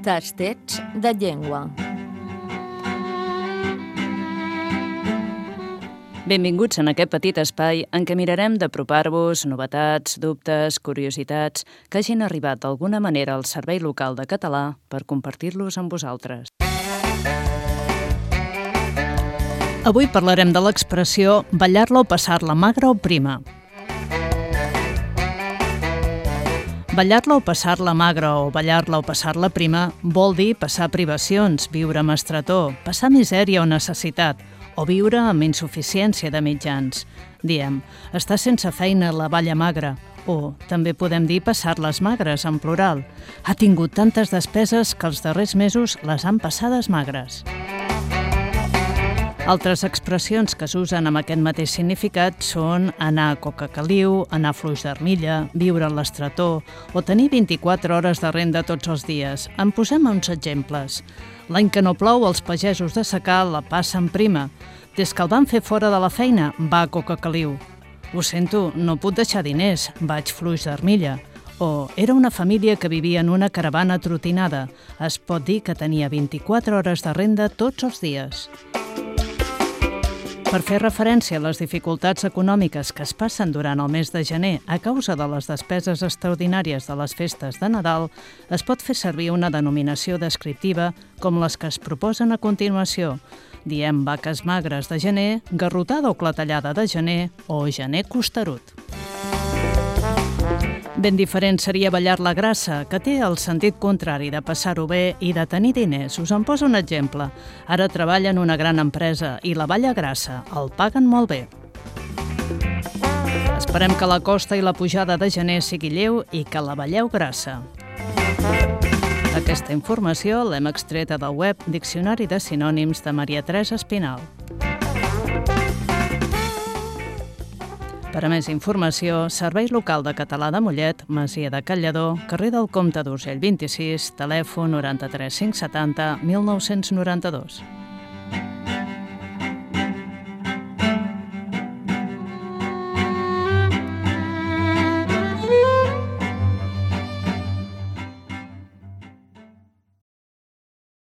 Tastets de llengua. Benvinguts en aquest petit espai en què mirarem d'apropar-vos novetats, dubtes, curiositats que hagin arribat d'alguna manera al Servei Local de Català per compartir-los amb vosaltres. Avui parlarem de l'expressió ballar-la o passar-la magra o prima. Ballar-la o passar-la magra o ballar-la o passar-la prima vol dir passar privacions, viure amb estretor, passar misèria o necessitat, o viure amb insuficiència de mitjans. Diem, està sense feina la balla magra, o també podem dir passar-les magres en plural. Ha tingut tantes despeses que els darrers mesos les han passades magres. Altres expressions que s'usen amb aquest mateix significat són anar a coca caliu, anar fluix d'armilla, viure en l'estretor o tenir 24 hores de renda tots els dies. En posem uns exemples. L'any que no plou, els pagesos de secà la passen prima. Des que el van fer fora de la feina, va a coca caliu. Ho sento, no puc deixar diners, vaig fluix d'armilla. O era una família que vivia en una caravana trotinada. Es pot dir que tenia 24 hores de renda tots els dies. Per fer referència a les dificultats econòmiques que es passen durant el mes de gener a causa de les despeses extraordinàries de les festes de Nadal, es pot fer servir una denominació descriptiva com les que es proposen a continuació. Diem vaques magres de gener, garrotada o clatellada de gener o gener costerut. Ben diferent seria ballar la grassa, que té el sentit contrari de passar-ho bé i de tenir diners. Us en poso un exemple. Ara treballa en una gran empresa i la balla grassa, el paguen molt bé. Esperem que la costa i la pujada de gener sigui lleu i que la balleu grassa. Aquesta informació l'hem extreta del web Diccionari de Sinònims de Maria Teresa Espinal. Per a més informació, Servei Local de Català de Mollet, Masia de Callador, carrer del Comte d'Urgell 26, telèfon 93 570 1992.